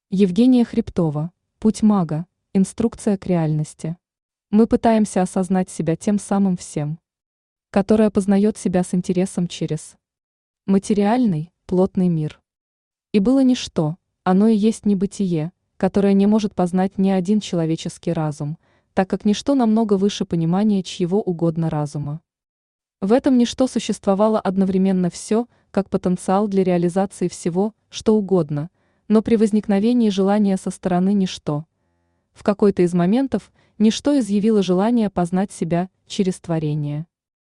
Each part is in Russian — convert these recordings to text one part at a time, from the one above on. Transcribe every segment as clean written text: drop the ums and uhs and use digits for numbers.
Евгения Хребтова. Путь мага. Инструкция к реальности. Мы пытаемся осознать себя тем самым всем, которое познает себя с интересом через материальный, плотный мир. И было ничто, оно и есть небытие, которое не может познать ни один человеческий разум, так как ничто намного выше понимания чьего угодно разума. В этом ничто существовало одновременно все, как потенциал для реализации всего, что угодно, но при возникновении желания со стороны ничто. В какой-то из моментов ничто изъявило желание познать себя через творение.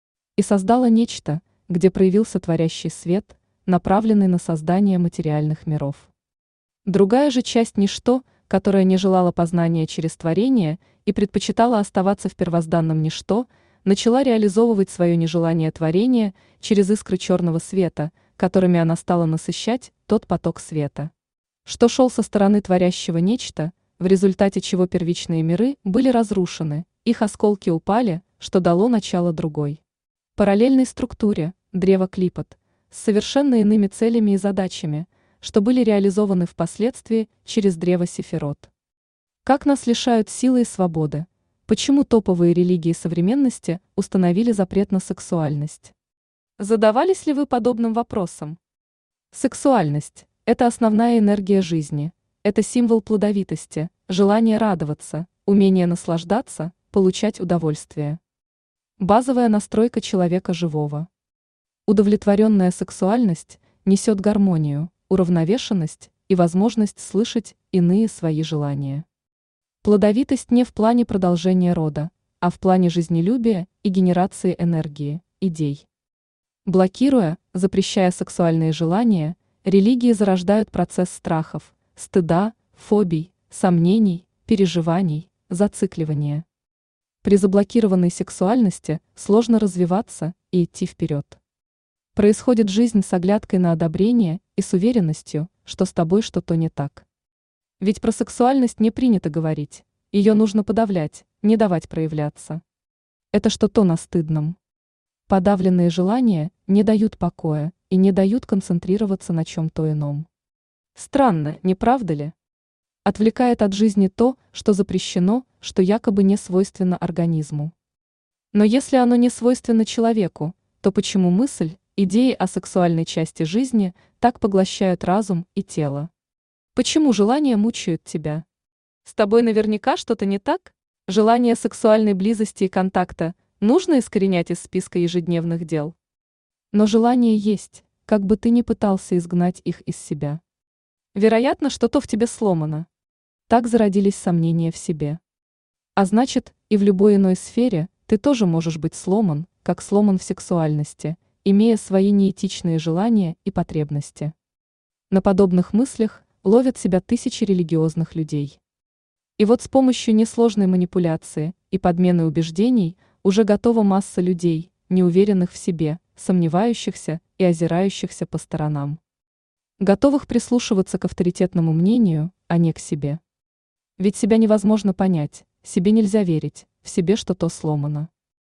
И создало нечто, где проявился творящий свет, направленный на создание материальных миров. Другая же часть ничто, которая не желала познания через творение и предпочитала оставаться в первозданном ничто, начала реализовывать свое нежелание творения через искры черного света, которыми она стала насыщать тот поток света, что шел со стороны творящего нечто, в результате чего первичные миры были разрушены, их осколки упали, что дало начало другой параллельной структуре, древа Клипот, с совершенно иными целями и задачами, что были реализованы впоследствии через древо Сефирот. Как нас лишают силы и свободы? Почему топовые религии современности установили запрет на сексуальность? Задавались ли вы подобным вопросом? Сексуальность – это основная энергия жизни, это символ плодовитости, желание радоваться, умение наслаждаться, получать удовольствие. Базовая настройка человека живого. Удовлетворенная сексуальность несет гармонию, уравновешенность и возможность слышать иные свои желания. Плодовитость не в плане продолжения рода, а в плане жизнелюбия и генерации энергии, идей. Блокируя, запрещая сексуальные желания, религии зарождают процесс страхов, стыда, фобий, сомнений, переживаний, зацикливания. При заблокированной сексуальности сложно развиваться и идти вперед. Происходит жизнь с оглядкой на одобрение и с уверенностью, что с тобой что-то не так. Ведь про сексуальность не принято говорить, ее нужно подавлять, не давать проявляться. Это что-то на стыдном. Подавленные желания не дают покоя и не дают концентрироваться на чем-то ином. Странно, не правда ли? Отвлекает от жизни то, что запрещено, что якобы не свойственно организму. Но если оно не свойственно человеку, то почему мысль, идеи о сексуальной части жизни так поглощают разум и тело? Почему желания мучают тебя? С тобой наверняка что-то не так? Желание сексуальной близости и контакта нужно искоренять из списка ежедневных дел. Но желание есть, как бы ты ни пытался изгнать их из себя. Вероятно, что-то в тебе сломано. Так зародились сомнения в себе. А значит, и в любой иной сфере ты тоже можешь быть сломан, как сломан в сексуальности, имея свои неэтичные желания и потребности. На подобных мыслях ловят себя тысячи религиозных людей. И вот с помощью несложной манипуляции и подмены убеждений уже готова масса людей, неуверенных в себе, сомневающихся и озирающихся по сторонам. Готовых прислушиваться к авторитетному мнению, а не к себе. Ведь себя невозможно понять, себе нельзя верить, в себе что-то сломано.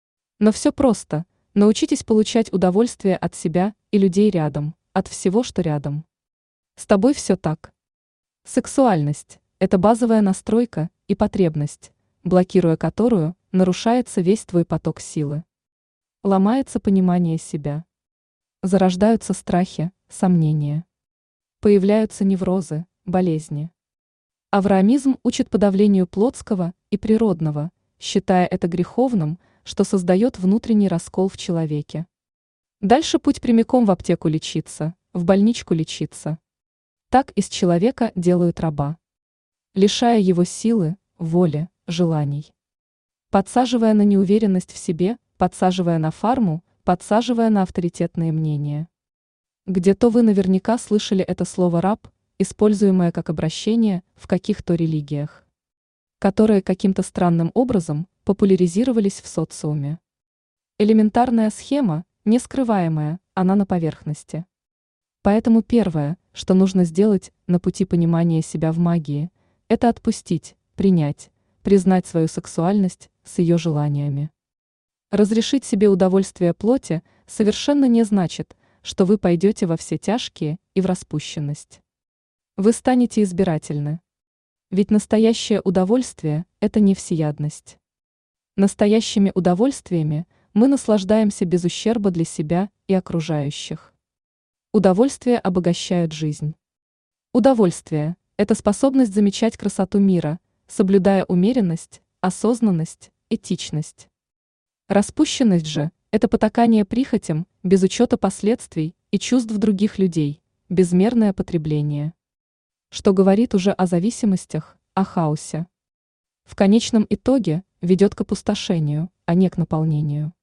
Но все просто, научитесь получать удовольствие от себя и людей рядом, от всего, что рядом. С тобой все так. Сексуальность – это базовая настройка и потребность, блокируя которую нарушается весь твой поток силы. Ломается понимание себя. Зарождаются страхи, сомнения. Появляются неврозы, болезни. Авраамизм учит подавлению плотского и природного, считая это греховным, что создает внутренний раскол в человеке. Дальше путь прямиком в аптеку лечиться, в больничку лечиться. Так из человека делают раба, лишая его силы, воли, желаний. Подсаживая на неуверенность в себе, подсаживая на фарму, подсаживая на авторитетные мнения. Где-то вы наверняка слышали это слово «раб», используемое как обращение в каких-то религиях, которые каким-то странным образом популяризировались в социуме. Элементарная схема, не скрываемая, она на поверхности. Поэтому первое, что нужно сделать на пути понимания себя в магии, это отпустить, принять, признать свою сексуальность с ее желаниями. Разрешить себе удовольствие плоти совершенно не значит, что вы пойдете во все тяжкие и в распущенность. Вы станете избирательны. Ведь настоящее удовольствие– это не всеядность. Настоящими удовольствиями мы наслаждаемся без ущерба для себя и окружающих. Удовольствие обогащает жизнь. Удовольствие– это способность замечать красоту мира, соблюдая умеренность, осознанность, этичность. Распущенность же– это потакание прихотям, без учета последствий и чувств других людей, безмерное потребление. Что говорит уже о зависимостях, о хаосе. В конечном итоге ведет к опустошению, а не к наполнению.